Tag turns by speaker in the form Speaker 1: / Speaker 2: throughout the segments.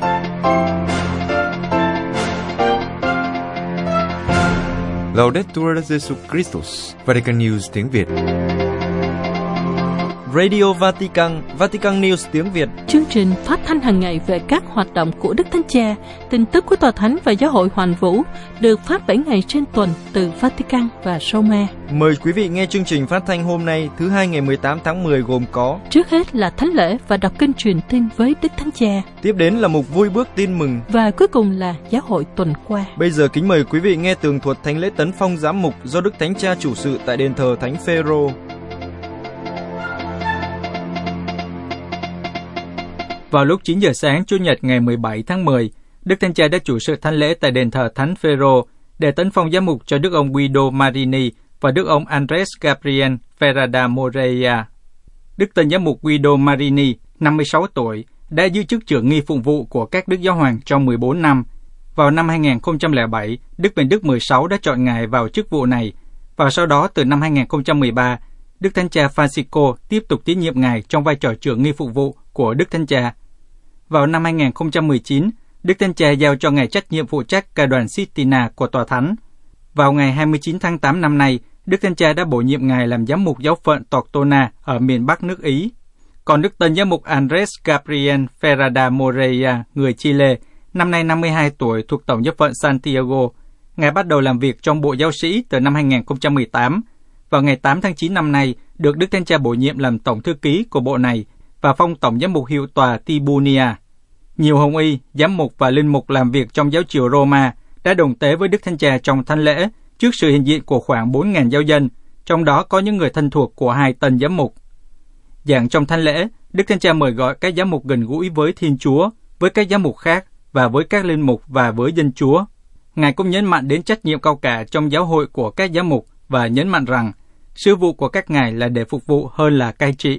Speaker 1: Laudetur Jesus Christus, Vatican News tiếng Việt.
Speaker 2: Radio Vatican, Vatican News tiếng Việt.
Speaker 3: Chương trình phát thanh hàng ngày về các hoạt động của Đức Thánh Cha, tin tức của Tòa Thánh và Giáo hội Hoàn Vũ, được phát 7 ngày trên tuần từ Vatican và Roma.
Speaker 2: Mời quý vị nghe chương trình phát thanh hôm nay, thứ Hai ngày 18 tháng 10 gồm có:
Speaker 3: trước hết là thánh lễ và đọc kinh truyền tin với Đức Thánh Cha.
Speaker 2: Tiếp đến là mục vui bước tin mừng.
Speaker 3: Và cuối cùng là Giáo hội tuần qua.
Speaker 2: Bây giờ kính mời quý vị nghe tường thuật thánh lễ tấn phong giám mục do Đức Thánh Cha chủ sự tại đền thờ Thánh Phêrô.
Speaker 4: Vào lúc 9 giờ sáng Chủ nhật ngày 17 tháng 10, Đức Thánh Cha đã chủ sự thánh lễ tại đền thờ Thánh Phêrô để tấn phong giám mục cho Đức ông Guido Marini và Đức ông Andres Gabriel Ferrada Moreira. Đức tân giám mục Guido Marini, 56 tuổi, đã giữ chức trưởng nghi phụng vụ của các Đức Giáo hoàng trong 14 năm. Vào năm 2007, Đức Benedict XVI đã chọn ngài vào chức vụ này, và sau đó từ năm 2013, Đức Thánh Cha Francisco tiếp tục tín nhiệm ngài trong vai trò trưởng nghi phụng vụ của Đức Thánh Cha. Vào năm 2019, Đức Thánh Cha giao cho ngài trách nhiệm phụ trách Ca đoàn Sistina của Tòa Thánh. Vào ngày 29 tháng 8 năm nay, Đức Thánh Cha đã bổ nhiệm ngài làm giám mục giáo phận Tortona ở miền Bắc nước Ý. Còn Đức tân giám mục Andres Gabriel Ferrada Moreira, người Chile, năm nay 52 tuổi, thuộc Tổng giáo phận Santiago. Ngài bắt đầu làm việc trong Bộ Giáo sĩ từ năm 2018. Vào ngày 8 tháng 9 năm nay, được Đức Thánh Cha bổ nhiệm làm Tổng thư ký của bộ này và phong Tổng giám mục hiệu tòa Tibunia. Nhiều hồng y, giám mục và linh mục làm việc trong giáo triều Roma đã đồng tế với Đức Thánh Cha trong thánh lễ trước sự hiện diện của khoảng 4.000 giáo dân, trong đó có những người thân thuộc của hai tân giám mục. Giảng trong thánh lễ, Đức Thánh Cha mời gọi các giám mục gần gũi với Thiên Chúa, với các giám mục khác và với các linh mục và với dân Chúa. Ngài cũng nhấn mạnh đến trách nhiệm cao cả trong giáo hội của các giám mục và nhấn mạnh rằng sứ vụ của các ngài là để phục vụ hơn là cai trị.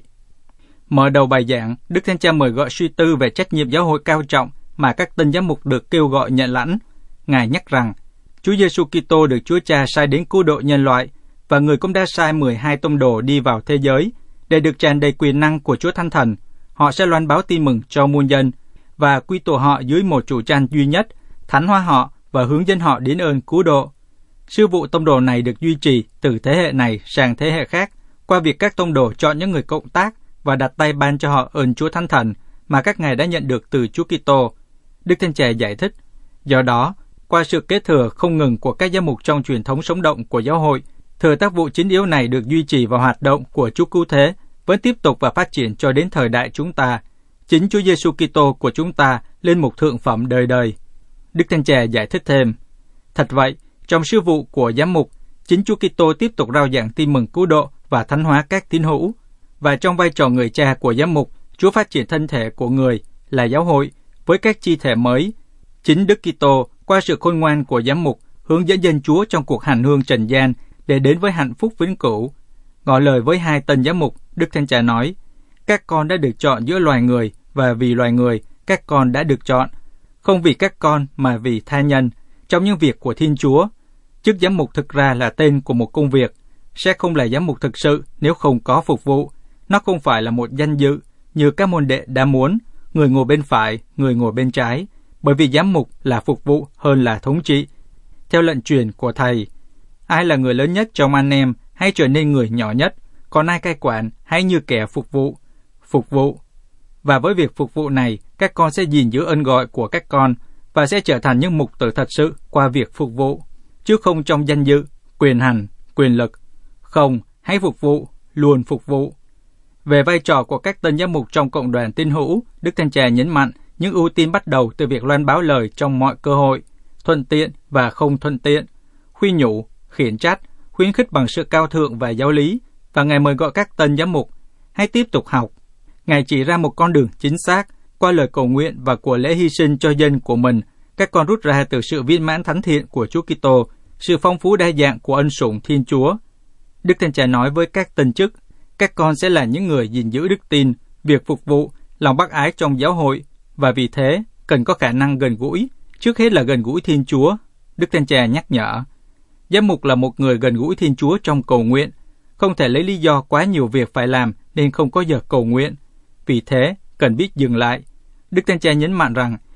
Speaker 4: Mở đầu bài giảng, Đức Thánh Cha mời gọi suy tư về trách nhiệm giáo hội cao trọng mà các tân giám mục được kêu gọi nhận lãnh. Ngài nhắc rằng, Chúa Giêsu Kitô được Chúa Cha sai đến cứu độ nhân loại, và người cũng đã sai 12 tông đồ đi vào thế giới để được tràn đầy quyền năng của Chúa Thánh Thần. Họ sẽ loan báo tin mừng cho muôn dân và quy tụ họ dưới một chủ trăn duy nhất, thánh hóa họ và hướng dẫn họ đến ơn cứu độ. Sứ vụ tông đồ này được duy trì từ thế hệ này sang thế hệ khác qua việc các tông đồ chọn những người cộng tác và đặt tay ban cho họ ơn Chúa Thánh Thần mà các ngài đã nhận được từ Chúa Kitô. Đức Thánh Cha giải thích, do đó, qua sự kế thừa không ngừng của các giám mục trong truyền thống sống động của giáo hội, thừa tác vụ chính yếu này được duy trì và hoạt động của Chúa Cứu Thế vẫn tiếp tục và phát triển cho đến thời đại chúng ta. Chính Chúa Giêsu Kitô của chúng ta lên mục thượng phẩm đời đời. Đức Thánh Cha giải thích thêm, thật vậy, trong sứ vụ của giám mục, chính Chúa Kitô tiếp tục rao giảng tin mừng cứu độ và thánh hóa các tín hữu. Và trong vai trò người cha của giám mục, Chúa phát triển thân thể của người là giáo hội với các chi thể mới. Chính Đức Kitô qua sự khôn ngoan của giám mục hướng dẫn dân Chúa trong cuộc hành hương trần gian để đến với hạnh phúc vĩnh cửu. Ngỏ lời với hai tân giám mục, Đức Thánh Cha nói, các con đã được chọn giữa loài người và vì loài người các con đã được chọn, không vì các con mà vì tha nhân trong những việc của Thiên Chúa. Chức giám mục thực ra là tên của một công việc, sẽ không là giám mục thực sự nếu không có phục vụ. Nó không phải là một danh dự như các môn đệ đã muốn, người ngồi bên phải, người ngồi bên trái, bởi vì giám mục là phục vụ hơn là thống trị. Theo lệnh truyền của Thầy, ai là người lớn nhất trong anh em, hãy trở nên người nhỏ nhất, còn ai cai quản, hãy như kẻ phục vụ. Phục vụ. Và với việc phục vụ này, các con sẽ gìn giữ ơn gọi của các con và sẽ trở thành những mục tử thật sự qua việc phục vụ, chứ không trong danh dự, quyền hành, quyền lực. Không, hãy phục vụ, luôn phục vụ. Về vai trò của các tân giám mục trong cộng đoàn tín hữu, Đức Thánh Cha nhấn mạnh những ưu tiên bắt đầu từ việc loan báo lời trong mọi cơ hội, thuận tiện và không thuận tiện, khuyên nhủ, khiển trách, khuyến khích bằng sự cao thượng và giáo lý, và Ngài mời gọi các tân giám mục hãy tiếp tục học. Ngài chỉ ra một con đường chính xác qua lời cầu nguyện và của lễ hy sinh cho dân của mình. Các con rút ra từ sự viên mãn thánh thiện của Chúa Kitô, sự phong phú đa dạng của ân sủng Thiên Chúa. Đức Thánh Cha nói với các tân chức, các con sẽ là những người gìn giữ đức tin, việc phục vụ, lòng bác ái trong giáo hội, và vì thế cần có khả năng gần gũi, trước hết là gần gũi Thiên Chúa. Đức Thánh Cha nhắc nhở, giám mục là một người gần gũi Thiên Chúa trong cầu nguyện, không thể lấy lý do quá nhiều việc phải làm nên không có giờ cầu nguyện. Vì thế, cần biết dừng lại. Đức Thánh Cha nhấn mạnh rằng,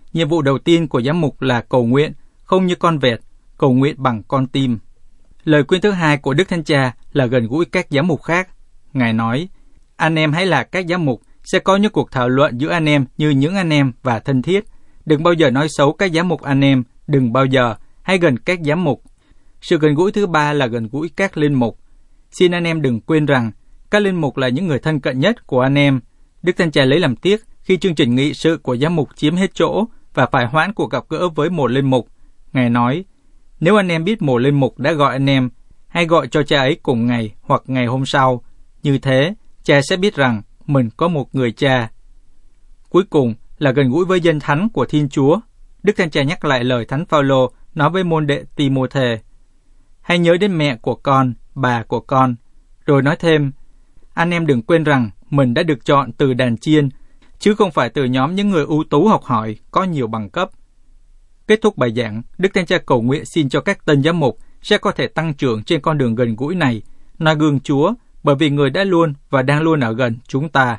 Speaker 4: nhiệm vụ đầu tiên của giám mục là cầu nguyện, không như con vẹt, cầu nguyện bằng con tim. Lời khuyên thứ hai của Đức Thánh Cha là gần gũi các giám mục khác. Ngài nói, anh em hãy là các giám mục, sẽ có những cuộc thảo luận giữa anh em như những anh em và thân thiết. Đừng bao giờ nói xấu các giám mục anh em, đừng bao giờ, hãy gần các giám mục. Sự gần gũi thứ ba là gần gũi các linh mục. Xin anh em đừng quên rằng, các linh mục là những người thân cận nhất của anh em. Đức Thánh Cha lấy làm tiếc khi chương trình nghị sự của giám mục chiếm hết chỗ và phải hoãn cuộc gặp gỡ với một linh mục. Ngài nói, nếu anh em biết một linh mục đã gọi anh em, hãy gọi cho cha ấy cùng ngày hoặc ngày hôm sau. Như thế, cha sẽ biết rằng mình có một người cha. Cuối cùng là gần gũi với dân thánh của Thiên Chúa. Đức Thánh Cha nhắc lại lời Thánh Phaolô nói với môn đệ Ti-mô-thê, hãy nhớ đến mẹ của con, bà của con. Rồi nói thêm, anh em đừng quên rằng mình đã được chọn từ đàn chiên, chứ không phải từ nhóm những người ưu tú học hỏi, có nhiều bằng cấp. Kết thúc bài giảng, Đức Thánh Cha cầu nguyện xin cho các tân giám mục sẽ có thể tăng trưởng trên con đường gần gũi này, noi gương Chúa, bởi vì Người đã luôn và đang luôn ở gần chúng ta.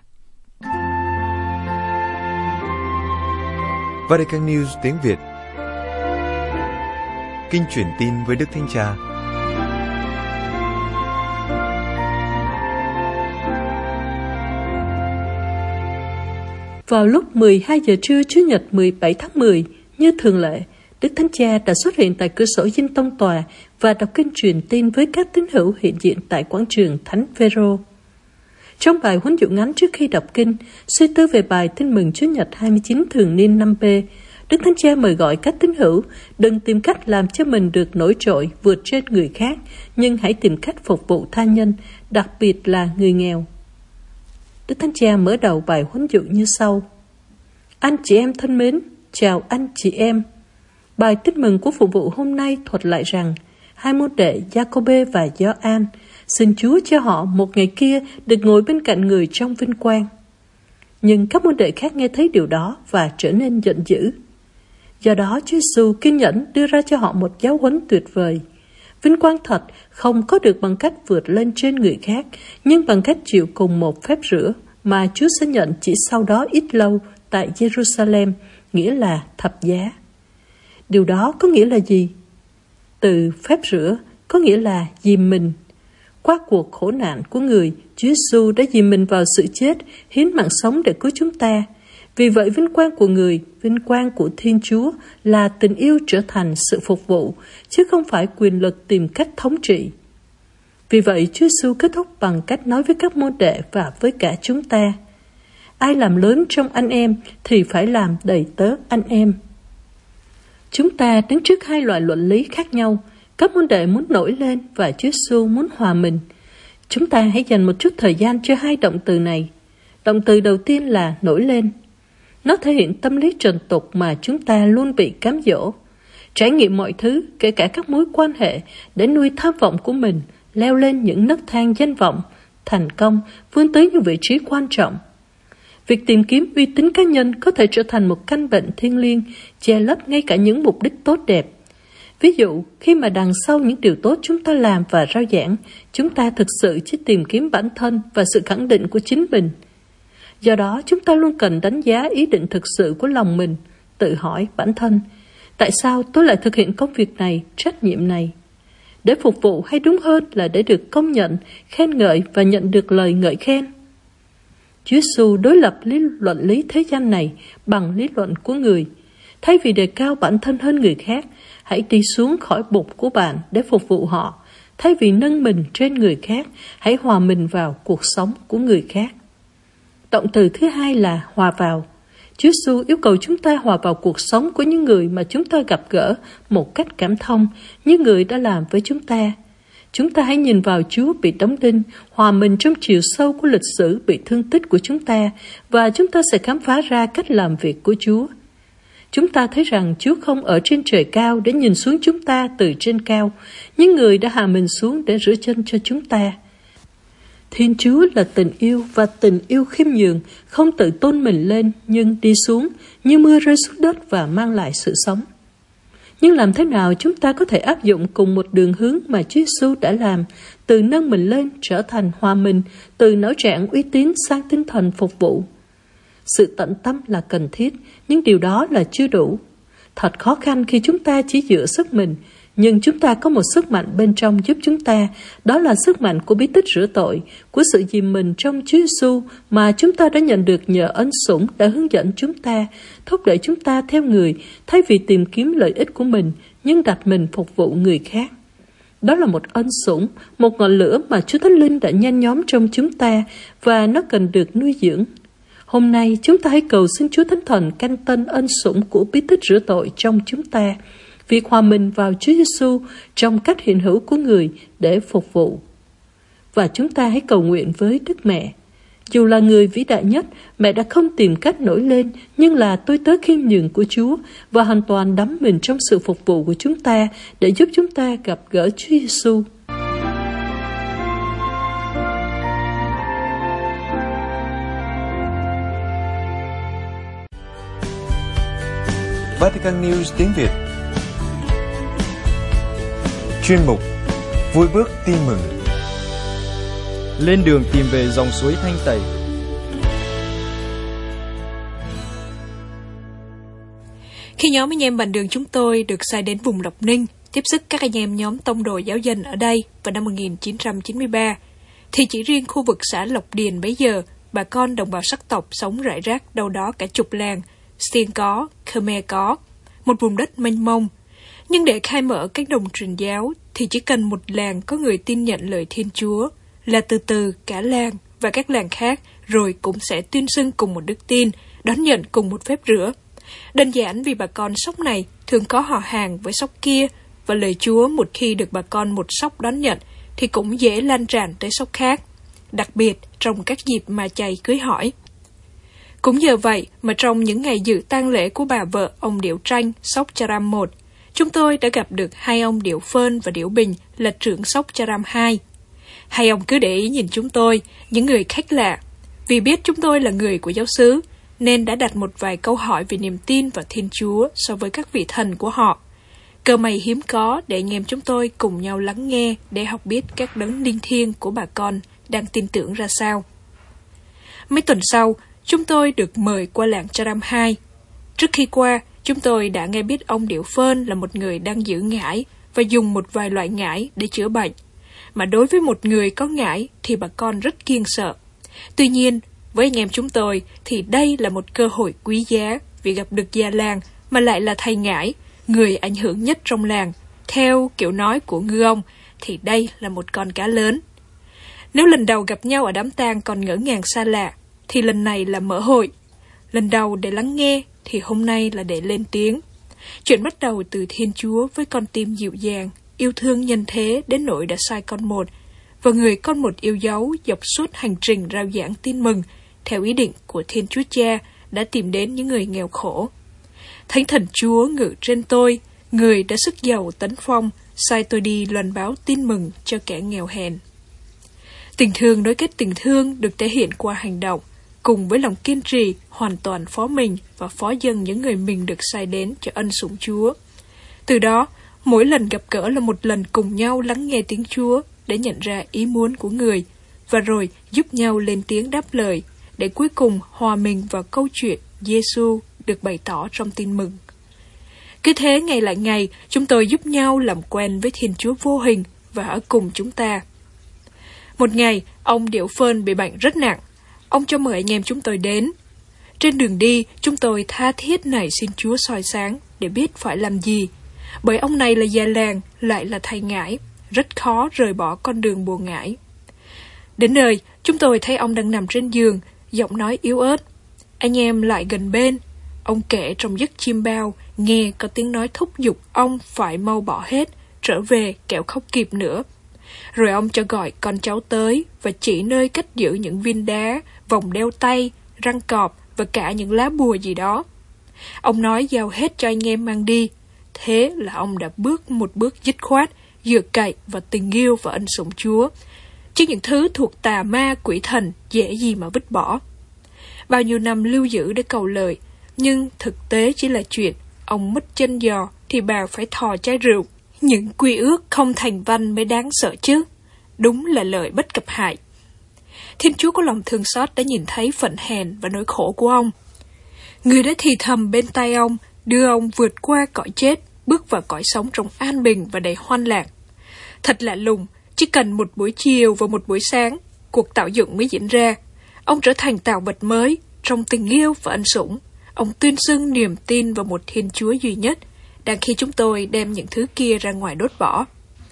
Speaker 1: Vatican News tiếng Việt. Kinh truyền tin với Đức Thánh Cha.
Speaker 3: Vào lúc 12 giờ trưa Chủ nhật 17 tháng 10, như thường lệ, Đức Thánh Cha đã xuất hiện tại cửa sổ dinh tông tòa và đọc kinh truyền tin với các tín hữu hiện diện tại quảng trường Thánh Phêrô. Trong bài huấn dụ ngắn trước khi đọc kinh, suy tư về bài Tin mừng Chủ nhật 29 thường niên 5B, Đức Thánh Cha mời gọi các tín hữu đừng tìm cách làm cho mình được nổi trội vượt trên người khác, nhưng hãy tìm cách phục vụ tha nhân, đặc biệt là người nghèo. Đức Thánh Cha mở đầu bài huấn dụ như sau: Anh chị em thân mến, chào anh chị em. Bài Tin mừng của phục vụ hôm nay thuật lại rằng hai môn đệ Giacôbê và Gioan xin Chúa cho họ một ngày kia được ngồi bên cạnh người trong vinh quang. Nhưng các môn đệ khác nghe thấy điều đó và trở nên giận dữ. Do đó Chúa Giêsu kiên nhẫn đưa ra cho họ một giáo huấn tuyệt vời. Vinh quang thật không có được bằng cách vượt lên trên người khác, nhưng bằng cách chịu cùng một phép rửa mà Chúa sẽ nhận chỉ sau đó ít lâu tại Jerusalem, nghĩa là thập giá. Điều đó có nghĩa là gì? Từ phép rửa có nghĩa là dìm mình. Qua cuộc khổ nạn của người, Chúa Giêsu đã dìm mình vào sự chết, hiến mạng sống để cứu chúng ta. Vì vậy vinh quang của người, vinh quang của Thiên Chúa là tình yêu trở thành sự phục vụ, chứ không phải quyền lực tìm cách thống trị. Vì vậy Chúa Giêsu kết thúc bằng cách nói với các môn đệ và với cả chúng ta: ai làm lớn trong anh em thì phải làm đầy tớ anh em. Chúng ta đứng trước hai loại luận lý khác nhau. Các môn đệ muốn nổi lên và Chúa Giêsu muốn hòa mình. Chúng ta hãy dành một chút thời gian cho hai động từ này. Động từ đầu tiên là nổi lên. Nó thể hiện tâm lý trần tục mà chúng ta luôn bị cám dỗ. Trải nghiệm mọi thứ, kể cả các mối quan hệ, để nuôi tham vọng của mình, leo lên những nấc thang danh vọng, thành công, vươn tới những vị trí quan trọng. Việc tìm kiếm uy tín cá nhân có thể trở thành một căn bệnh thiêng liêng, che lấp ngay cả những mục đích tốt đẹp. Ví dụ, khi mà đằng sau những điều tốt chúng ta làm và rao giảng, chúng ta thực sự chỉ tìm kiếm bản thân và sự khẳng định của chính mình. Do đó, chúng ta luôn cần đánh giá ý định thực sự của lòng mình, tự hỏi bản thân: tại sao tôi lại thực hiện công việc này, trách nhiệm này? Để phục vụ hay đúng hơn là để được công nhận, khen ngợi và nhận được lời ngợi khen? Chúa Giêsu đối lập luận lý thế gian này bằng lý luận của người. Thay vì đề cao bản thân hơn người khác, hãy đi xuống khỏi bục của bạn để phục vụ họ. Thay vì nâng mình trên người khác, hãy hòa mình vào cuộc sống của người khác. Động từ thứ hai là hòa vào. Chúa Giêsu yêu cầu chúng ta hòa vào cuộc sống của những người mà chúng ta gặp gỡ một cách cảm thông, như người đã làm với chúng ta. Chúng ta hãy nhìn vào Chúa bị đóng đinh, hòa mình trong chiều sâu của lịch sử bị thương tích của chúng ta, và chúng ta sẽ khám phá ra cách làm việc của Chúa. Chúng ta thấy rằng Chúa không ở trên trời cao để nhìn xuống chúng ta từ trên cao, nhưng người đã hạ mình xuống để rửa chân cho chúng ta. Thiên Chúa là tình yêu, và tình yêu khiêm nhường, không tự tôn mình lên nhưng đi xuống như mưa rơi xuống đất và mang lại sự sống. Nhưng làm thế nào chúng ta có thể áp dụng cùng một đường hướng mà Chúa Giêsu đã làm, từ nâng mình lên trở thành hòa mình, từ não trạng uy tín sang tinh thần phục vụ? Sự tận tâm là cần thiết, nhưng điều đó là chưa đủ. Thật khó khăn khi chúng ta chỉ dựa sức mình, nhưng chúng ta có một sức mạnh bên trong giúp chúng ta, đó là sức mạnh của bí tích rửa tội, của sự dìm mình trong Chúa Giêsu mà chúng ta đã nhận được nhờ ân sủng đã hướng dẫn chúng ta, thúc đẩy chúng ta theo người, thay vì tìm kiếm lợi ích của mình, nhưng đặt mình phục vụ người khác. Đó là một ân sủng, một ngọn lửa mà Chúa Thánh Linh đã nhen nhóm trong chúng ta, và nó cần được nuôi dưỡng. Hôm nay chúng ta hãy cầu xin Chúa Thánh Thần canh tân ân sủng của bí tích rửa tội trong chúng ta, việc hòa mình vào Chúa Giêsu trong cách hiện hữu của người để phục vụ. Và chúng ta hãy cầu nguyện với Đức Mẹ. Dù là người vĩ đại nhất, mẹ đã không tìm cách nổi lên, nhưng là tôi tớ khiêm nhường của Chúa và hoàn toàn đắm mình trong sự phục vụ của chúng ta để giúp chúng ta gặp gỡ Chúa Giêsu.
Speaker 1: Vatican News tiếng Việt. Chuyên mục Vui bước tin mừng.
Speaker 2: Lên đường tìm về dòng suối thanh tẩy.
Speaker 5: Khi nhóm anh em bạn đường chúng tôi được sai đến vùng Lộc Ninh, tiếp sức các anh em nhóm tông đồ giáo dân ở đây vào năm 1993, thì chỉ riêng khu vực xã Lộc Điền bấy giờ, bà con đồng bào sắc tộc sống rải rác đâu đó cả chục làng, Xiên có, Khmer có, một vùng đất mênh mông. Nhưng để khai mở các đồng truyền giáo thì chỉ cần một làng có người tin nhận lời Thiên Chúa, là từ từ cả làng và các làng khác rồi cũng sẽ tuyên xưng cùng một đức tin, đón nhận cùng một phép rửa. Đơn giản vì bà con sóc này thường có họ hàng với sóc kia, và lời Chúa một khi được bà con một sóc đón nhận thì cũng dễ lan tràn tới sóc khác, đặc biệt trong các dịp mà chày cưới hỏi. Cũng nhờ vậy mà trong những ngày dự tang lễ của bà vợ ông Điểu Tranh, sóc Charam 1, chúng tôi đã gặp được hai ông Điểu Phơn và Điểu Bình là trưởng sóc Charam 2. Hai ông cứ để ý nhìn chúng tôi, những người khách lạ, vì biết chúng tôi là người của giáo xứ, nên đã đặt một vài câu hỏi về niềm tin vào Thiên Chúa so với các vị thần của họ. Cơ may hiếm có để anh em chúng tôi cùng nhau lắng nghe để học biết các đấng linh thiêng của bà con đang tin tưởng ra sao. Mấy tuần sau, chúng tôi được mời qua làng Charam 2. Trước khi qua, chúng tôi đã nghe biết ông Điểu Phơn là một người đang giữ ngải và dùng một vài loại ngải để chữa bệnh. Mà đối với một người có ngải thì bà con rất kiêng sợ. Tuy nhiên, với anh em chúng tôi thì đây là một cơ hội quý giá vì gặp được già làng mà lại là thầy ngải, người ảnh hưởng nhất trong làng. Theo kiểu nói của ngư ông thì đây là một con cá lớn. Nếu lần đầu gặp nhau ở đám tang còn ngỡ ngàng xa lạ, thì lần này là mở hội. Lần đầu để lắng nghe thì hôm nay là để lên tiếng. Chuyện bắt đầu từ Thiên Chúa với con tim dịu dàng, yêu thương nhân thế đến nỗi đã sai con một, và người con một yêu dấu dọc suốt hành trình rao giảng tin mừng theo ý định của Thiên Chúa Cha đã tìm đến những người nghèo khổ. Thánh Thần Chúa ngự trên tôi, người đã sức giàu tấn phong, sai tôi đi loan báo tin mừng cho kẻ nghèo hèn. Tình thương nối kết tình thương được thể hiện qua hành động, cùng với lòng kiên trì, hoàn toàn phó mình và phó dâng những người mình được sai đến cho ân sủng Chúa. Từ đó, mỗi lần gặp gỡ là một lần cùng nhau lắng nghe tiếng Chúa để nhận ra ý muốn của người, và rồi giúp nhau lên tiếng đáp lời, để cuối cùng hòa mình vào câu chuyện Giêsu được bày tỏ trong tin mừng. Cứ thế ngày lại ngày, chúng tôi giúp nhau làm quen với Thiên Chúa vô hình và ở cùng chúng ta. Một ngày, ông Điểu Phơn bị bệnh rất nặng. Ông cho mời anh em chúng tôi đến. Trên đường đi, chúng tôi tha thiết nài xin Chúa soi sáng để biết phải làm gì. Bởi ông này là già làng, lại là thầy ngải, rất khó rời bỏ con đường buồn ngải. Đến nơi, chúng tôi thấy ông đang nằm trên giường, giọng nói yếu ớt. Anh em lại gần bên. Ông kể trong giấc chiêm bao, nghe có tiếng nói thúc giục ông phải mau bỏ hết, trở về kẻo không kịp nữa. Rồi ông cho gọi con cháu tới và chỉ nơi cất giữ những viên đá, vòng đeo tay, răng cọp và cả những lá bùa gì đó. Ông nói giao hết cho anh em mang đi. Thế là ông đã bước một bước dứt khoát, dựa cậy vào tình yêu và ân sủng Chúa, chứ những thứ thuộc tà ma quỷ thần dễ gì mà vứt bỏ. Bao nhiêu năm lưu giữ để cầu lợi, nhưng thực tế chỉ là chuyện ông mất chân giò thì bà phải thò chai rượu. Những quy ước không thành văn mới đáng sợ chứ. Đúng là lời bất cập hại. Thiên Chúa có lòng thương xót đã nhìn thấy phận hèn và nỗi khổ của ông. Người đã thì thầm bên tai ông, đưa ông vượt qua cõi chết, bước vào cõi sống trong an bình và đầy hoan lạc. Thật lạ lùng, chỉ cần một buổi chiều và một buổi sáng, cuộc tạo dựng mới diễn ra. Ông trở thành tạo vật mới, trong tình yêu và ân sủng. Ông tuyên xưng niềm tin vào một Thiên Chúa duy nhất, đang khi chúng tôi đem những thứ kia ra ngoài đốt bỏ.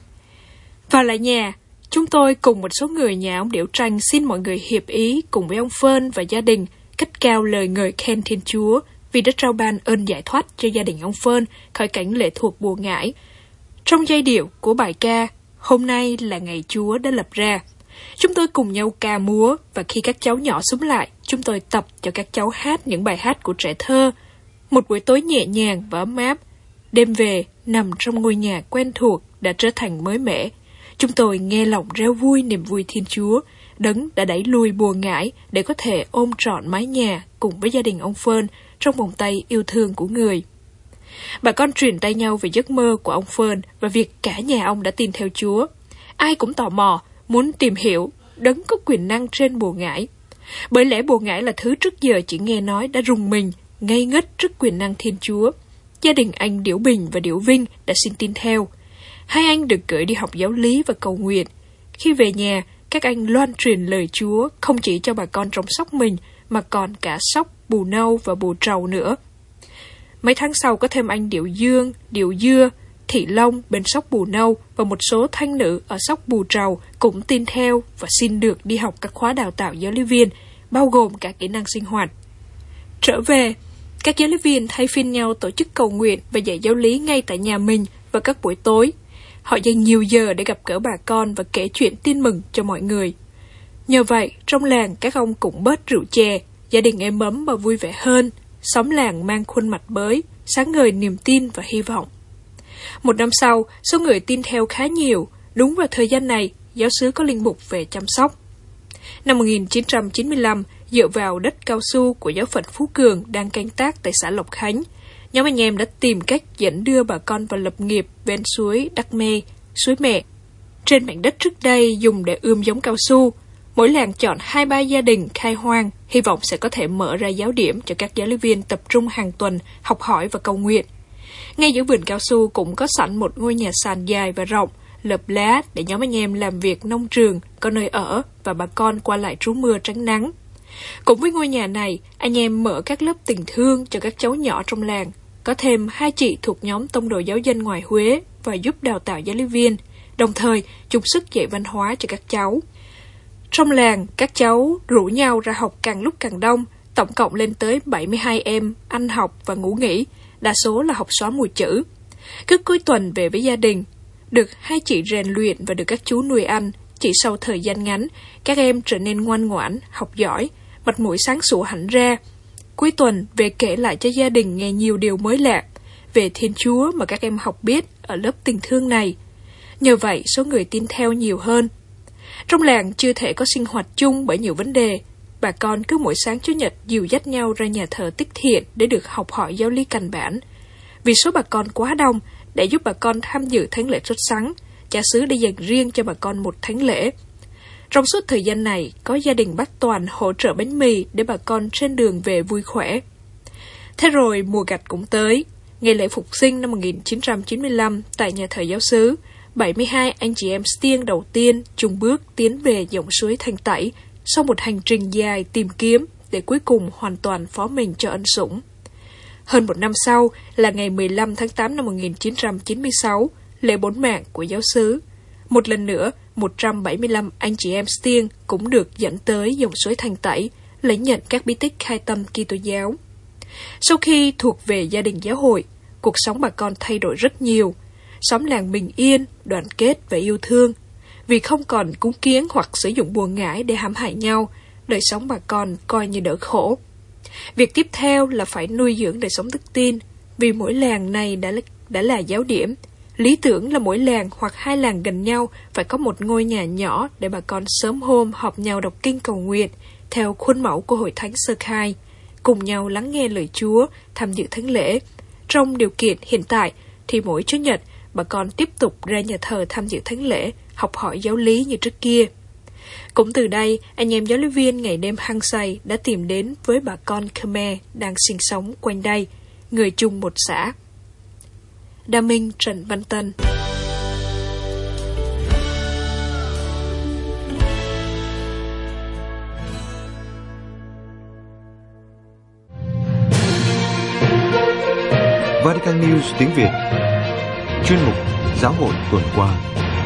Speaker 5: Vào lại nhà, chúng tôi cùng một số người nhà ông Điểu Tranh xin mọi người hiệp ý cùng với ông Phơn và gia đình cất cao lời ngợi khen Thiên Chúa vì đã trao ban ơn giải thoát cho gia đình ông Phơn khỏi cảnh lệ thuộc bùa ngải. Trong giai điệu của bài ca Hôm nay là ngày Chúa đã lập ra, chúng tôi cùng nhau ca múa, và khi các cháu nhỏ xúm lại, chúng tôi tập cho các cháu hát những bài hát của trẻ thơ. Một buổi tối nhẹ nhàng và ấm áp, đêm về nằm trong ngôi nhà quen thuộc đã trở thành mới mẻ. Chúng tôi nghe lòng reo vui niềm vui Thiên Chúa, Đấng đã đẩy lùi bùa ngải để có thể ôm trọn mái nhà cùng với gia đình ông Phơn trong vòng tay yêu thương của người. Bà con truyền tay nhau về giấc mơ của ông Phơn và việc cả nhà ông đã tin theo Chúa. Ai cũng tò mò, muốn tìm hiểu Đấng có quyền năng trên bùa ngải. Bởi lẽ bùa ngải là thứ trước giờ chỉ nghe nói đã rùng mình, ngây ngất trước quyền năng Thiên Chúa. Gia đình anh Điểu Bình và Điểu Vinh đã xin tin theo. Hai anh được gửi đi học giáo lý và cầu nguyện. Khi về nhà, các anh loan truyền lời Chúa không chỉ cho bà con trong xóc mình, mà còn cả xóc Bù Nâu và Bù Trầu nữa. Mấy tháng sau có thêm anh Điểu Dương, Điểu Dưa, Thị Long bên xóc Bù Nâu và một số thanh nữ ở xóc Bù Trầu cũng tin theo và xin được đi học các khóa đào tạo giáo lý viên, bao gồm cả kỹ năng sinh hoạt. Trở về, các giáo lý viên thay phiên nhau tổ chức cầu nguyện và dạy giáo lý ngay tại nhà mình vào các buổi tối. Họ dành nhiều giờ để gặp gỡ bà con và kể chuyện tin mừng cho mọi người. Nhờ vậy, trong làng các ông cũng bớt rượu chè, gia đình êm ấm và vui vẻ hơn, xóm làng mang khuôn mặt mới, sáng ngời niềm tin và hy vọng. Một năm sau, số người tin theo khá nhiều. Đúng vào thời gian này, giáo xứ có linh mục về chăm sóc. Năm 1995, dựa vào đất cao su của giáo phận Phú Cường đang canh tác tại xã Lộc Khánh, nhóm anh em đã tìm cách dẫn đưa bà con vào lập nghiệp ven suối Đắc Mê, suối Mẹ. Trên mảnh đất trước đây dùng để ươm giống cao su, mỗi làng chọn 2-3 gia đình khai hoang, hy vọng sẽ có thể mở ra giáo điểm cho các giáo lý viên tập trung hàng tuần, học hỏi và cầu nguyện. Ngay giữa vườn cao su cũng có sẵn một ngôi nhà sàn dài và rộng, lợp lá để nhóm anh em làm việc nông trường, có nơi ở và bà con qua lại trú mưa tránh nắng. Cũng với ngôi nhà này, anh em mở các lớp tình thương cho các cháu nhỏ trong làng. Có thêm 2 chị thuộc nhóm tông đồ giáo dân ngoài Huế và giúp đào tạo giáo lý viên, đồng thời chung sức dạy văn hóa cho các cháu. Trong làng, các cháu rủ nhau ra học càng lúc càng đông, tổng cộng lên tới 72 em ăn học và ngủ nghỉ, đa số là học xóa mùi chữ. Cứ cuối tuần về với gia đình, được 2 chị rèn luyện và được các chú nuôi ăn. Chỉ sau thời gian ngắn, các em trở nên ngoan ngoãn, học giỏi, mặt mũi sáng sủa hẳn ra. Cuối tuần về kể lại cho gia đình nghe nhiều điều mới lạ về Thiên Chúa mà các em học biết ở lớp tình thương này. Nhờ vậy, số người tin theo nhiều hơn. Trong làng chưa thể có sinh hoạt chung bởi nhiều vấn đề. Bà con cứ mỗi sáng Chủ nhật dìu dắt nhau ra nhà thờ Tích Thiện để được học hỏi giáo lý căn bản. Vì số bà con quá đông, để giúp bà con tham dự thánh lễ sốt sắng, cha xứ đã dành riêng cho bà con một thánh lễ. Trong suốt thời gian này, có gia đình bác Toàn hỗ trợ bánh mì để bà con trên đường về vui khỏe. Thế rồi mùa gặt cũng tới. Ngày lễ Phục sinh năm 1995 tại nhà thờ giáo xứ, 72 anh chị em Stiêng đầu tiên chung bước tiến về dòng suối Thanh Tẩy sau một hành trình dài tìm kiếm để cuối cùng hoàn toàn phó mình cho ân sủng. Hơn một năm sau là ngày 15 tháng 8 năm 1996, lễ bổn mạng của giáo xứ. Một lần nữa, 175 anh chị em Stiêng cũng được dẫn tới dòng suối Thanh Tẩy, lấy nhận các bí tích khai tâm Kitô giáo. Sau khi thuộc về gia đình giáo hội, cuộc sống bà con thay đổi rất nhiều. Xóm làng bình yên, đoàn kết và yêu thương. Vì không còn cúng kiến hoặc sử dụng bùa ngải để hãm hại nhau, đời sống bà con coi như đỡ khổ. Việc tiếp theo là phải nuôi dưỡng đời sống đức tin, vì mỗi làng này đã là giáo điểm. Lý tưởng là mỗi làng hoặc 2 làng gần nhau phải có một ngôi nhà nhỏ để bà con sớm hôm họp nhau đọc kinh cầu nguyện, theo khuôn mẫu của Hội Thánh Sơ Khai, cùng nhau lắng nghe lời Chúa, tham dự thánh lễ. Trong điều kiện hiện tại thì mỗi Chủ nhật, bà con tiếp tục ra nhà thờ tham dự thánh lễ, học hỏi giáo lý như trước kia. Cũng từ đây, anh em giáo lý viên ngày đêm hăng say đã tìm đến với bà con Khmer đang sinh sống quanh đây, người chung một xã. Đa Minh, Trần Văn Tân.
Speaker 1: Vatican News tiếng Việt. Chuyên mục Giáo hội tuần qua.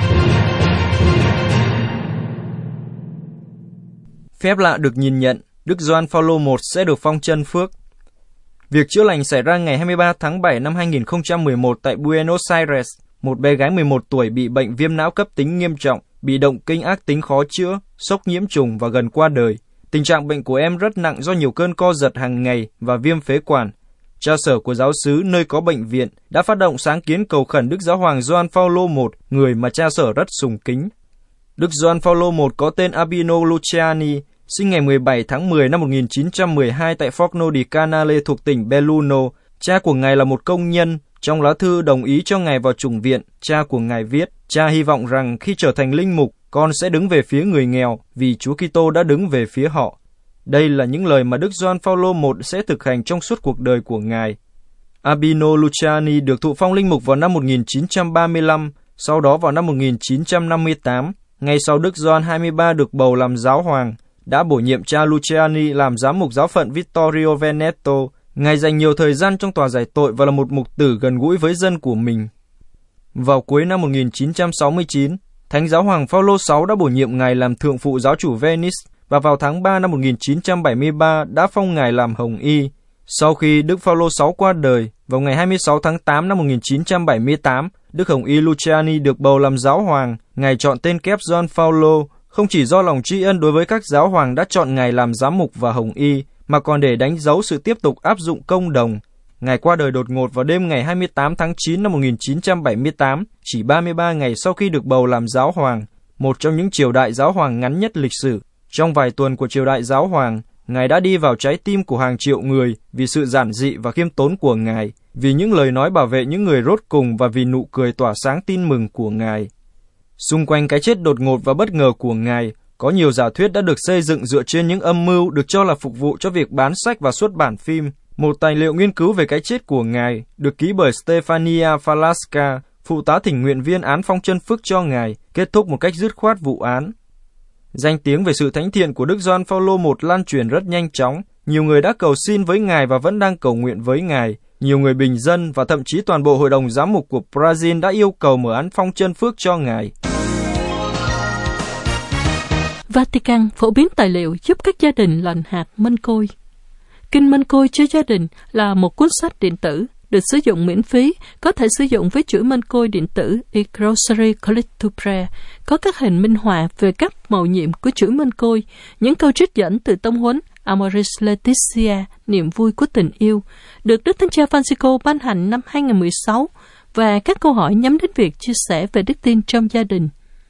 Speaker 2: Phép lạ được nhìn nhận, Đức Gioan Phaolô I sẽ được phong chân phước. Việc chữa lành xảy ra ngày 23 tháng 7 năm 2011 tại Buenos Aires. Một bé gái 11 tuổi bị bệnh viêm não cấp tính nghiêm trọng, bị động kinh ác tính khó chữa, sốc nhiễm trùng và gần qua đời. Tình trạng bệnh của em rất nặng do nhiều cơn co giật hàng ngày và viêm phế quản. Cha sở của giáo xứ nơi có bệnh viện đã phát động sáng kiến cầu khẩn Đức Giáo hoàng Gioan Phaolô I, người mà cha sở rất sùng kính. Đức Gioan Phaolô I có tên Albino Luciani, sinh ngày 17 tháng 10 năm 1912 tại Forno di Canale thuộc tỉnh Belluno. Cha của ngài là một công nhân. Trong lá thư đồng ý cho ngài vào chủng viện, cha của ngài viết, cha hy vọng rằng khi trở thành linh mục, con sẽ đứng về phía người nghèo vì Chúa Kitô đã đứng về phía họ. Đây là những lời mà Đức Gioan Phaolô I sẽ thực hành trong suốt cuộc đời của ngài. Albino Luciani được thụ phong linh mục vào năm 1935, sau đó vào năm 1958, ngay sau Đức Gioan 23 được bầu làm giáo hoàng, đã bổ nhiệm cha Luciani làm giám mục giáo phận Vittorio Veneto. Ngài dành nhiều thời gian trong tòa giải tội và là một mục tử gần gũi với dân của mình. Vào cuối năm 1969, Thánh Giáo hoàng Phaolô VI đã bổ nhiệm ngài làm thượng phụ giáo chủ Venice và vào tháng 3 năm 1973 đã phong ngài làm hồng y. Sau khi Đức Phaolô VI qua đời, vào ngày 26 tháng 8 năm 1978, Đức Hồng y Luciani được bầu làm giáo hoàng. Ngài chọn tên kép Gioan Phaolô không chỉ do lòng tri ân đối với các giáo hoàng đã chọn ngài làm giám mục và hồng y, mà còn để đánh dấu sự tiếp tục áp dụng công đồng. Ngài qua đời đột ngột vào đêm ngày 28 tháng 9 năm 1978, chỉ 33 ngày sau khi được bầu làm giáo hoàng, một trong những triều đại giáo hoàng ngắn nhất lịch sử. Trong vài tuần của triều đại giáo hoàng, ngài đã đi vào trái tim của hàng triệu người vì sự giản dị và khiêm tốn của ngài, vì những lời nói bảo vệ những người rốt cùng và vì nụ cười tỏa sáng tin mừng của ngài. Xung quanh cái chết đột ngột và bất ngờ của ngài, có nhiều giả thuyết đã được xây dựng dựa trên những âm mưu được cho là phục vụ cho việc bán sách và xuất bản phim. Một tài liệu nghiên cứu về cái chết của ngài được ký bởi Stefania Falasca, phụ tá thỉnh nguyện viên án phong chân phước cho ngài, kết thúc một cách dứt khoát vụ án. Danh tiếng về sự thánh thiện của Đức Gioan Phaolô I lan truyền rất nhanh chóng. Nhiều người đã cầu xin với ngài và vẫn đang cầu nguyện với ngài. Nhiều người bình dân và thậm chí toàn bộ hội đồng giám mục của Brazil đã yêu cầu mở án phong chân phước cho ngài.
Speaker 3: Vatican phổ biến tài liệu giúp các gia đình lành hạt mân côi. Kinh Mân Côi cho gia đình là một cuốn sách điện tử được sử dụng miễn phí, có thể sử dụng với chuỗi mân côi điện tử e-Grocery Click to Prayer, có các hình minh họa về các mầu nhiệm của chuỗi mân côi, những câu trích dẫn từ tông huấn Amoris Laetitia, niềm vui của tình yêu, được Đức Thánh Cha Francisco ban hành năm 2016, và các câu hỏi nhắm đến việc chia sẻ về đức tin trong gia đình.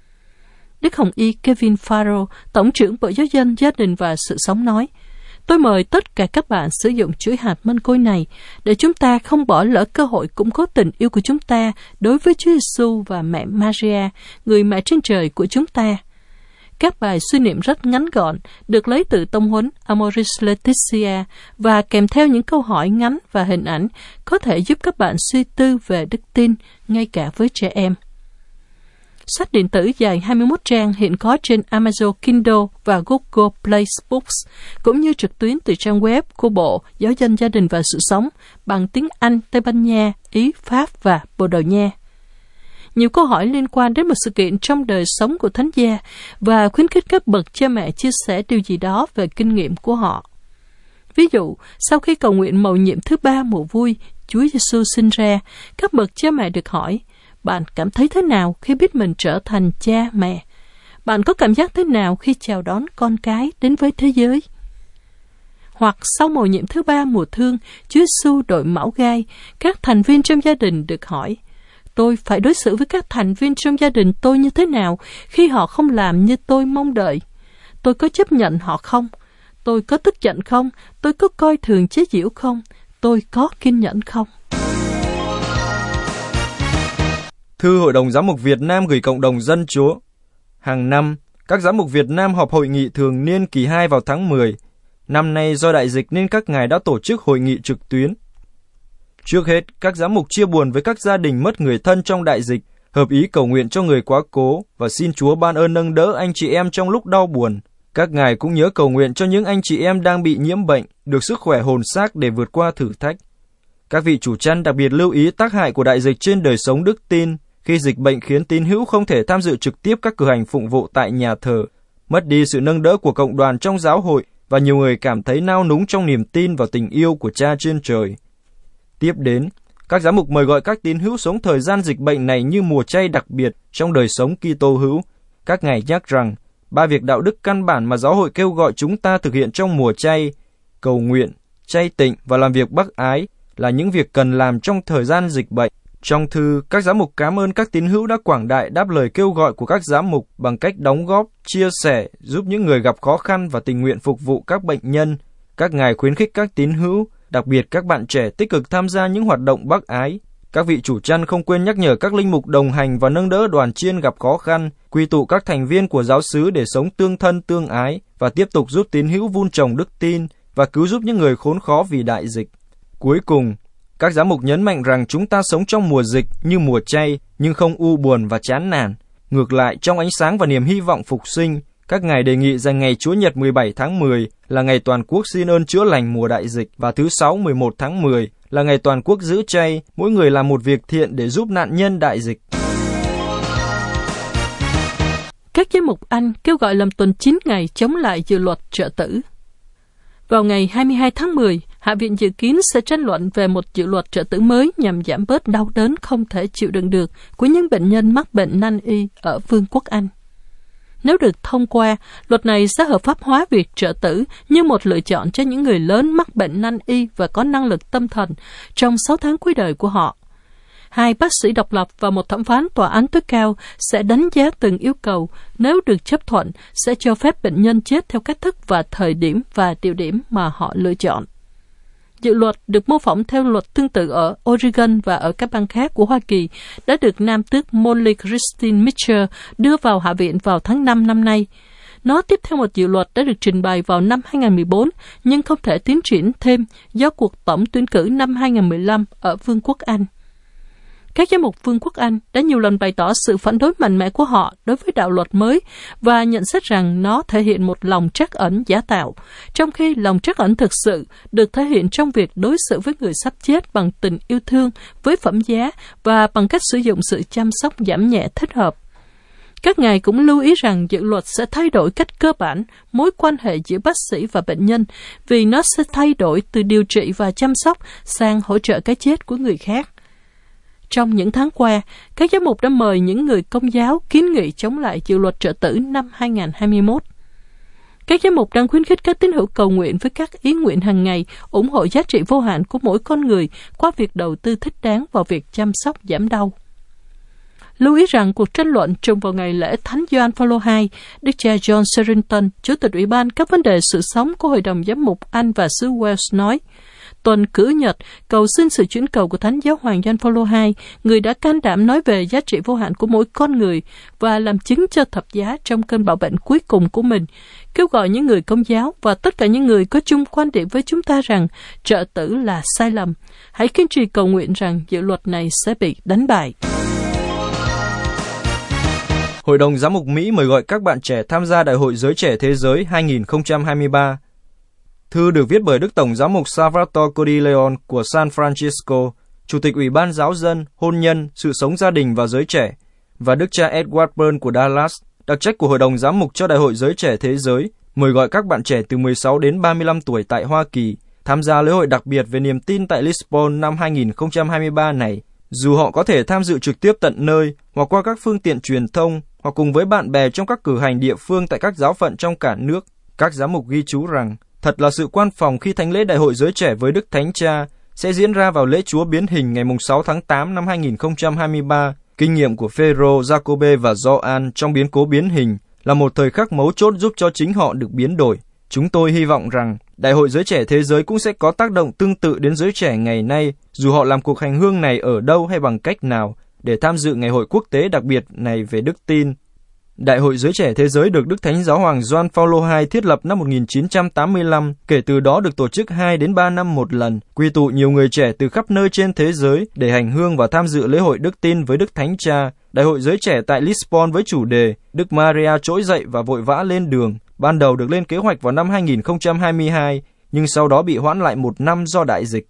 Speaker 3: Đức Hồng y Kevin Farrell, Tổng trưởng Bộ Giáo dân, Gia đình và Sự sống nói, tôi mời tất cả các bạn sử dụng chuỗi hạt mân côi này để chúng ta không bỏ lỡ cơ hội củng cố tình yêu của chúng ta đối với Chúa Giêsu và mẹ Maria, người mẹ trên trời của chúng ta. Các bài suy niệm rất ngắn gọn, được lấy từ tông huấn Amoris Laetitia và kèm theo những câu hỏi ngắn và hình ảnh có thể giúp các bạn suy tư về đức tin, ngay cả với trẻ em. Sách điện tử dài 21 trang hiện có trên Amazon Kindle và Google Play Books, cũng như trực tuyến từ trang web của Bộ Giáo dân, Gia đình và Sự sống bằng tiếng Anh, Tây Ban Nha, Ý, Pháp và Bồ Đào Nha. Nhiều câu hỏi liên quan đến một sự kiện trong đời sống của thánh gia và khuyến khích các bậc cha mẹ chia sẻ điều gì đó về kinh nghiệm của họ. Ví dụ, sau khi cầu nguyện mầu nhiệm thứ 3 mùa vui, Chúa Giêsu sinh ra, các bậc cha mẹ được hỏi, bạn cảm thấy thế nào khi biết mình trở thành cha mẹ? Bạn có cảm giác thế nào khi chào đón con cái đến với thế giới? Hoặc sau mầu nhiệm thứ 3 mùa thương, Chúa Giêsu đội mão gai, các thành viên trong gia đình được hỏi, tôi phải đối xử với các thành viên trong gia đình tôi như thế nào khi họ không làm như tôi mong đợi? Tôi có chấp nhận họ không? Tôi có tức giận không? Tôi có coi thường chế giễu không? Tôi có kiên nhẫn không?
Speaker 2: Thư Hội đồng Giám mục Việt Nam gửi cộng đồng dân Chúa. Hàng năm, Các giám mục Việt Nam họp hội nghị thường niên kỳ 2 vào tháng 10. Năm nay do đại dịch nên các ngài đã tổ chức hội nghị trực tuyến. Trước hết, các giám mục chia buồn với các gia đình mất người thân trong đại dịch, hợp ý cầu nguyện cho người quá cố và xin Chúa ban ơn nâng đỡ anh chị em trong lúc đau buồn. Các ngài cũng nhớ cầu nguyện cho những anh chị em đang bị nhiễm bệnh, được sức khỏe hồn xác để vượt qua thử thách. Các vị chủ chăn đặc biệt lưu ý tác hại của đại dịch trên đời sống đức tin, khi dịch bệnh khiến tín hữu không thể tham dự trực tiếp các cử hành phụng vụ tại nhà thờ, mất đi sự nâng đỡ của cộng đoàn trong giáo hội và nhiều người cảm thấy nao núng trong niềm tin vào tình yêu của Cha trên trời. Tiếp đến, các giám mục mời gọi các tín hữu sống thời gian dịch bệnh này như mùa chay đặc biệt trong đời sống Kitô hữu. Các ngài nhắc rằng, 3 việc đạo đức căn bản mà giáo hội kêu gọi chúng ta thực hiện trong mùa chay, cầu nguyện, chay tịnh và làm việc bác ái, là những việc cần làm trong thời gian dịch bệnh. Trong thư, các giám mục cảm ơn các tín hữu đã quảng đại đáp lời kêu gọi của các giám mục bằng cách đóng góp, chia sẻ, giúp những người gặp khó khăn và tình nguyện phục vụ các bệnh nhân. Các ngài khuyến khích các tín hữu, đặc biệt các bạn trẻ tích cực tham gia những hoạt động bác ái. Các vị chủ chăn không quên nhắc nhở các linh mục đồng hành và nâng đỡ đoàn chiên gặp khó khăn, quy tụ các thành viên của giáo xứ để sống tương thân tương ái và tiếp tục giúp tín hữu vun trồng đức tin và cứu giúp những người khốn khó vì đại dịch. Cuối cùng, các giám mục nhấn mạnh rằng chúng ta sống trong mùa dịch như mùa chay, nhưng không u buồn và chán nản. Ngược lại, trong ánh sáng và niềm hy vọng phục sinh, các ngài đề nghị rằng ngày Chúa Nhật 17 tháng 10 là ngày toàn quốc xin ơn chữa lành mùa đại dịch và thứ Sáu 11 tháng 10 là ngày toàn quốc giữ chay, mỗi người làm một việc thiện để giúp nạn nhân đại dịch.
Speaker 3: Các giám mục Anh kêu gọi làm tuần 9 ngày chống lại dự luật trợ tử. Vào ngày 22 tháng 10, Hạ viện dự kiến sẽ tranh luận về một dự luật trợ tử mới nhằm giảm bớt đau đớn không thể chịu đựng được của những bệnh nhân mắc bệnh nan y ở Vương quốc Anh. Nếu được thông qua, luật này sẽ hợp pháp hóa việc trợ tử như một lựa chọn cho những người lớn mắc bệnh nan y và có năng lực tâm thần trong 6 tháng cuối đời của họ. 2 bác sĩ độc lập và một thẩm phán tòa án tối cao sẽ đánh giá từng yêu cầu, nếu được chấp thuận, sẽ cho phép bệnh nhân chết theo cách thức và thời điểm và địa điểm mà họ lựa chọn. Dự luật được mô phỏng theo luật tương tự ở Oregon và ở các bang khác của Hoa Kỳ đã được Nam tước Molly Christine Mitchell đưa vào Hạ viện vào tháng 5 năm nay. Nó tiếp theo một dự luật đã được trình bày vào năm 2014 nhưng không thể tiến triển thêm do cuộc tổng tuyển cử năm 2015 ở Vương quốc Anh. Các giám mục Vương quốc Anh đã nhiều lần bày tỏ sự phản đối mạnh mẽ của họ đối với đạo luật mới và nhận xét rằng nó thể hiện một lòng trắc ẩn giả tạo, trong khi lòng trắc ẩn thực sự được thể hiện trong việc đối xử với người sắp chết bằng tình yêu thương, với phẩm giá và bằng cách sử dụng sự chăm sóc giảm nhẹ thích hợp. Các ngài cũng lưu ý rằng dự luật sẽ thay đổi cách cơ bản mối quan hệ giữa bác sĩ và bệnh nhân vì nó sẽ thay đổi từ điều trị và chăm sóc sang hỗ trợ cái chết của người khác. Trong những tháng qua, các giám mục đã mời những người Công giáo kiến nghị chống lại dự luật trợ tử năm 2021. Các giám mục đang khuyến khích các tín hữu cầu nguyện với các ý nguyện hàng ngày, ủng hộ giá trị vô hạn của mỗi con người qua việc đầu tư thích đáng vào việc chăm sóc giảm đau. Lưu ý rằng cuộc tranh luận trùng vào ngày lễ Thánh Gioan Phaolô II, Đức cha John Serrington, Chủ tịch Ủy ban các vấn đề sự sống của Hội đồng Giám mục Anh và xứ Wales nói, tuần cử nhật cầu xin sự chuyển cầu của Thánh Giáo hoàng Gioan Phaolô II, người đã can đảm nói về giá trị vô hạn của mỗi con người và làm chứng cho thập giá trong cơn bạo bệnh cuối cùng của mình, kêu gọi những người Công giáo và tất cả những người có chung quan điểm với chúng ta rằng trợ tử là sai lầm. Hãy kiên trì cầu nguyện rằng dự luật này sẽ bị đánh bại.
Speaker 2: Hội đồng Giám mục Mỹ mời gọi các bạn trẻ tham gia Đại hội Giới Trẻ Thế Giới 2023. Thư được viết bởi Đức Tổng Giám mục Salvatore Cordileone của San Francisco, Chủ tịch Ủy ban Giáo dân, Hôn nhân, Sự sống gia đình và Giới trẻ, và Đức cha Edward Byrne của Dallas, đặc trách của Hội đồng Giám mục cho Đại hội Giới Trẻ Thế Giới, mời gọi các bạn trẻ từ 16 đến 35 tuổi tại Hoa Kỳ tham gia lễ hội đặc biệt về niềm tin tại Lisbon năm 2023 này, dù họ có thể tham dự trực tiếp tận nơi hoặc qua các phương tiện truyền thông hoặc cùng với bạn bè trong các cử hành địa phương tại các giáo phận trong cả nước. Các giám mục ghi chú rằng, thật là sự quan phòng khi thánh lễ Đại hội Giới Trẻ với Đức Thánh Cha sẽ diễn ra vào lễ Chúa biến hình ngày 6 tháng 8 năm 2023. Kinh nghiệm của Phêrô, Giacôbê và Gioan trong biến cố biến hình là một thời khắc mấu chốt giúp cho chính họ được biến đổi. Chúng tôi hy vọng rằng Đại hội Giới Trẻ Thế Giới cũng sẽ có tác động tương tự đến giới trẻ ngày nay, dù họ làm cuộc hành hương này ở đâu hay bằng cách nào, để tham dự ngày hội quốc tế đặc biệt này về đức tin. Đại hội Giới Trẻ Thế Giới được Đức Thánh Giáo hoàng Gioan Phaolô II thiết lập năm 1985, kể từ đó được tổ chức 2 đến 3 năm một lần, quy tụ nhiều người trẻ từ khắp nơi trên thế giới để hành hương và tham dự lễ hội đức tin với Đức Thánh Cha. Đại hội Giới Trẻ tại Lisbon với chủ đề Đức Maria trỗi dậy và vội vã lên đường, ban đầu được lên kế hoạch vào năm 2022, nhưng sau đó bị hoãn lại 1 năm do đại dịch.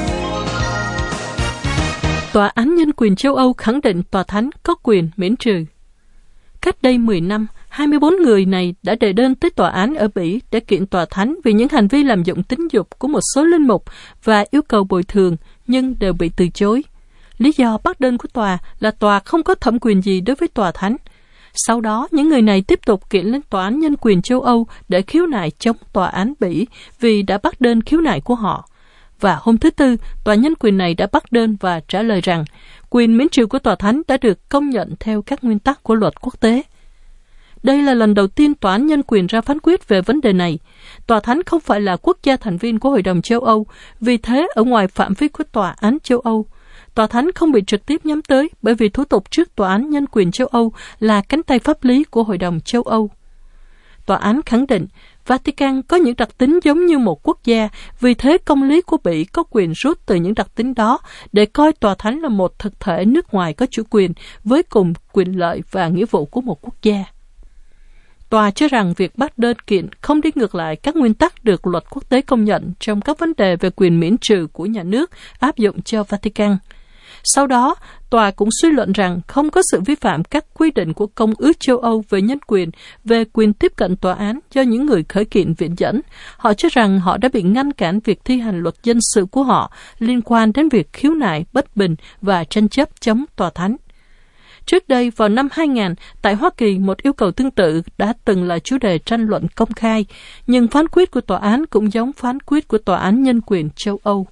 Speaker 3: Tòa án Nhân quyền châu Âu khẳng định Tòa Thánh có quyền miễn trừ. Cách đây 10 năm, 24 người này đã đệ đơn tới tòa án ở Bỉ để kiện Tòa Thánh vì những hành vi lạm dụng tính dục của một số linh mục và yêu cầu bồi thường, nhưng đều bị từ chối. Lý do bác đơn của tòa là tòa không có thẩm quyền gì đối với Tòa Thánh. Sau đó, những người này tiếp tục kiện lên Tòa án Nhân quyền châu Âu để khiếu nại chống Tòa án Bỉ vì đã bác đơn khiếu nại của họ. Và hôm thứ Tư, Tòa Nhân quyền này đã bác đơn và trả lời rằng quyền miễn trừ của Tòa Thánh đã được công nhận theo các nguyên tắc của luật quốc tế. Đây là lần đầu tiên Tòa án Nhân quyền ra phán quyết về vấn đề này. Tòa Thánh không phải là quốc gia thành viên của Hội đồng châu Âu, vì thế ở ngoài phạm vi của Tòa án châu Âu, Tòa Thánh không bị trực tiếp nhắm tới bởi vì thủ tục trước Tòa án Nhân quyền châu Âu là cánh tay pháp lý của Hội đồng châu Âu. Tòa án khẳng định Vatican có những đặc tính giống như một quốc gia, vì thế công lý của Bỉ có quyền rút từ những đặc tính đó để coi Tòa Thánh là một thực thể nước ngoài có chủ quyền với cùng quyền lợi và nghĩa vụ của một quốc gia. Tòa cho rằng việc bác đơn kiện không đi ngược lại các nguyên tắc được luật quốc tế công nhận trong các vấn đề về quyền miễn trừ của nhà nước áp dụng cho Vatican. Sau đó, tòa cũng suy luận rằng không có sự vi phạm các quy định của Công ước châu Âu về nhân quyền về quyền tiếp cận tòa án do những người khởi kiện viện dẫn. Họ cho rằng họ đã bị ngăn cản việc thi hành luật dân sự của họ liên quan đến việc khiếu nại, bất bình và tranh chấp chống Tòa Thánh. Trước đây, vào năm 2000, tại Hoa Kỳ, một yêu cầu tương tự đã từng là chủ đề tranh luận công khai, nhưng phán quyết của tòa án cũng giống phán quyết của Tòa án Nhân quyền châu Âu.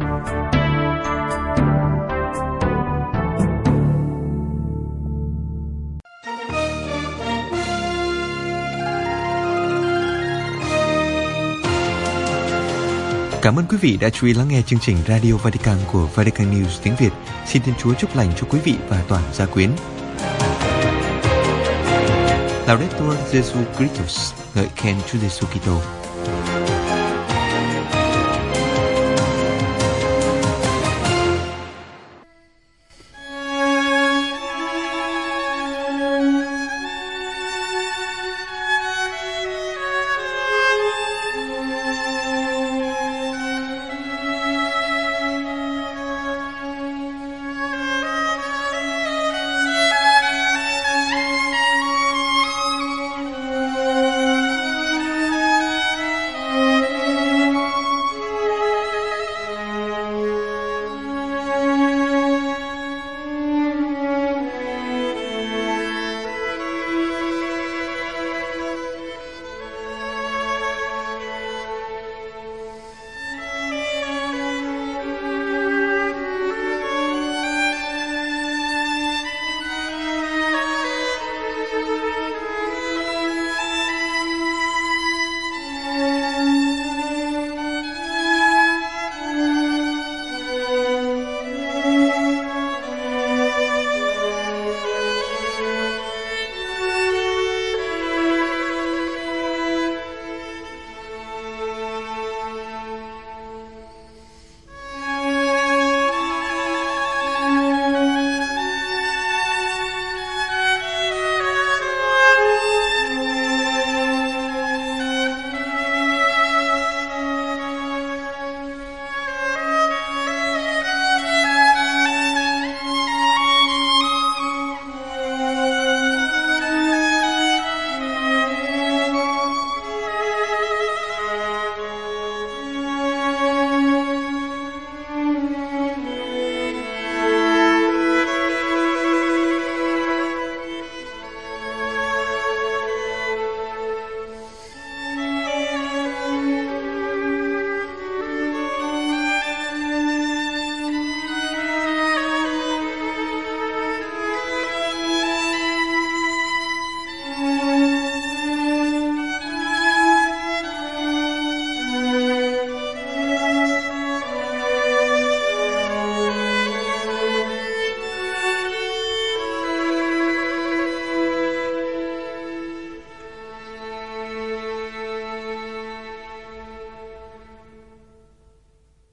Speaker 1: Cảm ơn quý vị đã chú ý lắng nghe chương trình Radio Vatican của Vatican News tiếng Việt. Xin Thiên Chúa chúc lành cho quý vị và toàn gia quyến. Laudetur Jesu Christus, ngợi khen Chúa Giêsu Kitô.